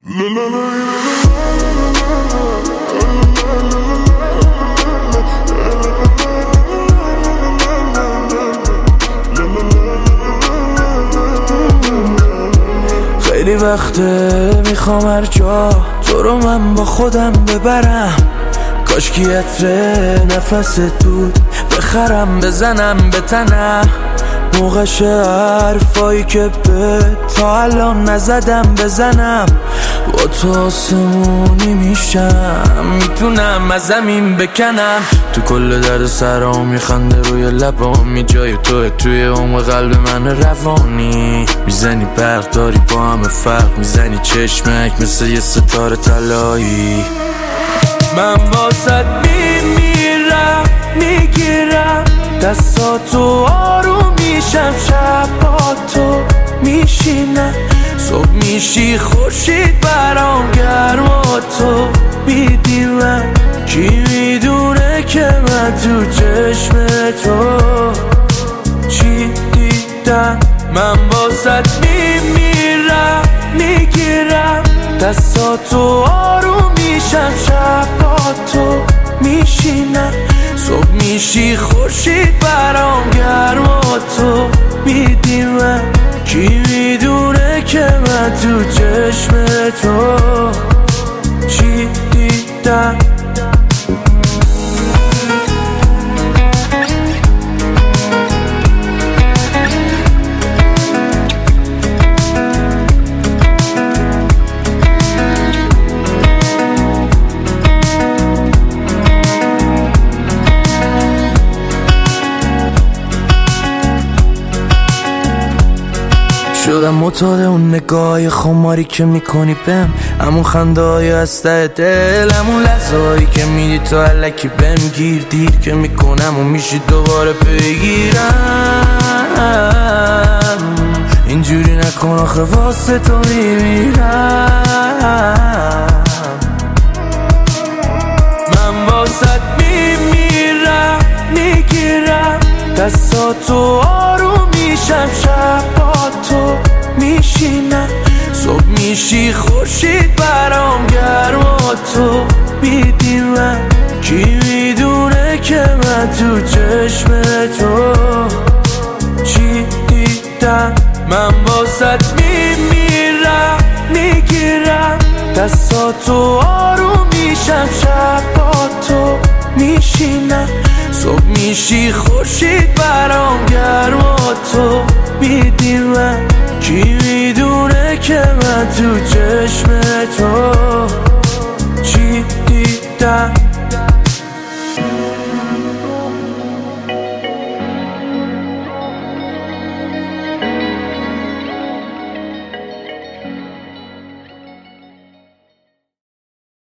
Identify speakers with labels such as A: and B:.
A: خیلی وقته میخوام هر جا تو رو من با خودم ببرم، کاش کی عطر نفس دود بخرم بزنم به تنم، موقعش حرفایی که به تا الان نزدم بزنم، با تو آسمونی میشم، میتونم از زمین بکنم، تو کل درد سرام میخنده روی لبامی، جای توی عمق قلب من روانی، میزنی برق داری با همه فرق، میزنی چشمک مثل یه ستاره طلایی، من واسط میمیرم میگیرم دستاتو آروم میشم، شب با تو میشینم، صبح میشی خورشید برام گرم و تو میدی من، کی میدونه که من تو چشم تو چی دیدم، من واسط میمیرم میگیرم دستاتو آروم میشم، شب با تو میشینم، صبح میشی خورشید برام گرم و تو میدی من، کی میدونه که من تو چشم تو چی دیدم. شدم معتاد اون نگاه خماری که میکنی بهم، همون خنده های از ته دل، همون لحظه هایی که میدی تو الکی بهم گیر، دیر که میکنم و میشی دوباره بگیرم، اینجوری نکن آخه واسه تو میمیرم، من واسط میمیرم میگیرم دستاتو آروم میشم، شب با تو میشینم، صبح میشی خورشید برام گرم و تو میدی من، کی میدونه که من تو چشم تو چی دیدم، من واسط میمیرم میگیرم دستاتو آروم میشم، شب با تو میشینم، صبح میشی خورشید برام گرم و تو میدی من، کی میدونه که من تو چشم تو